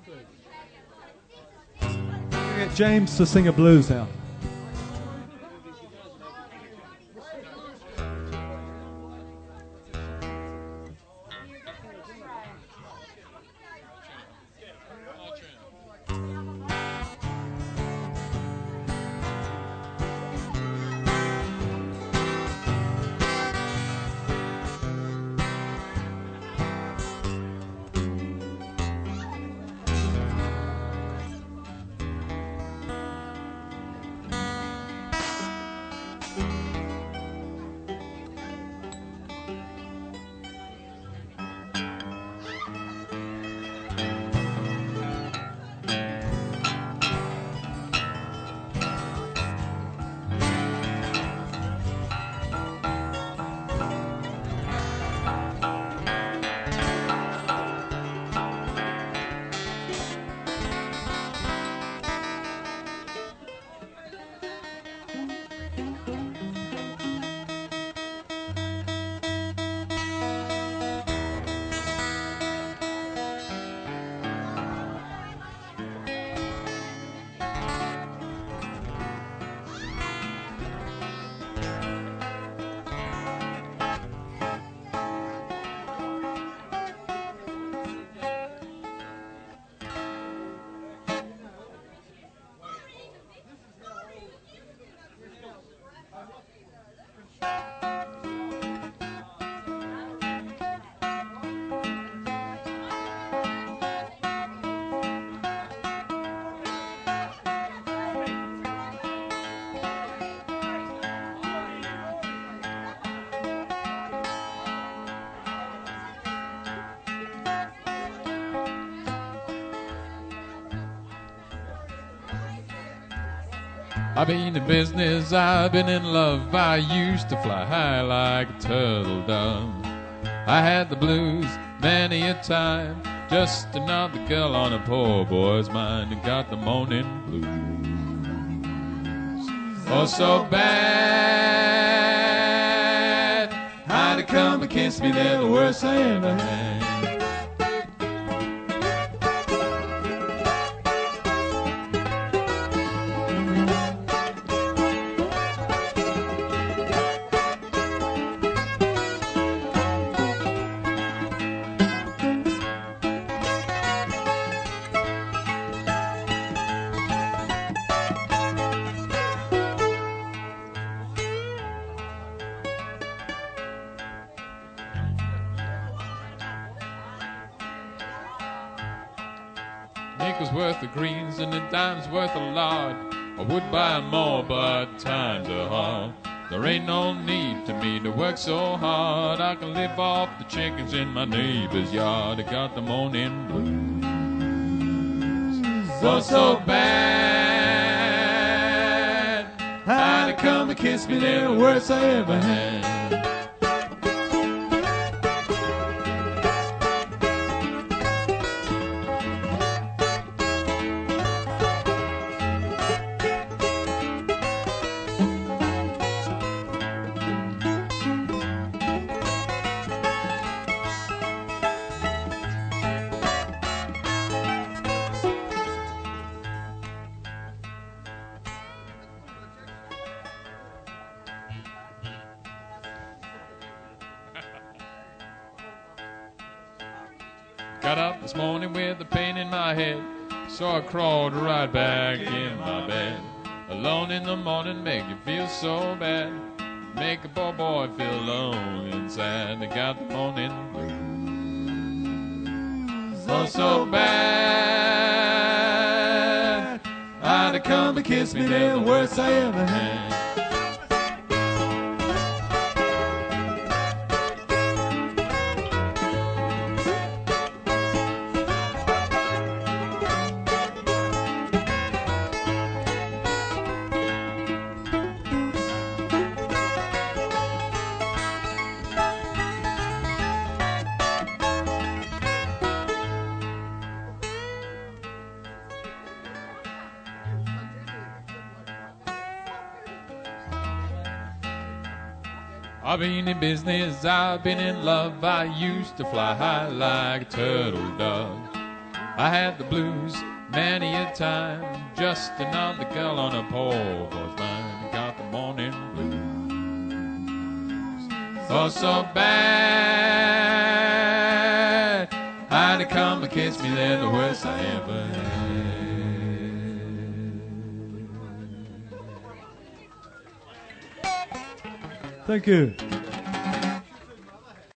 Get James to sing a blues now. I've been in business, I've been in love. I used to fly high like a turtle dove. I had the blues many a time, just another girl on a poor boy's mind, and got the morning blues. Oh, so bad, how to come and kiss me, they're the worst I ever had. Nickel's worth the greens and a dime's worth a lot. I would buy more, but times are hard. There ain't no need to me to work so hard. I can live off the chickens in my neighbor's yard. I got the morning blues. Oh, so bad, how to come and kiss me, they're the worst I ever had. Got up this morning with a pain in my head, so I crawled right back in my bed. Alone in the morning make you feel so bad, make a poor boy feel lonely and sad. I got the morning blues. Oh, so bad, how to come and kiss me, they're the worst I ever had. I've been in business, I've been in love. I used to fly high like a turtle dove. I had the blues many a time. Just another girl on a poor boy's mind. Got the morning blues. Oh, so bad. How'd it come and kiss me? They're the worst I ever had. Thank you.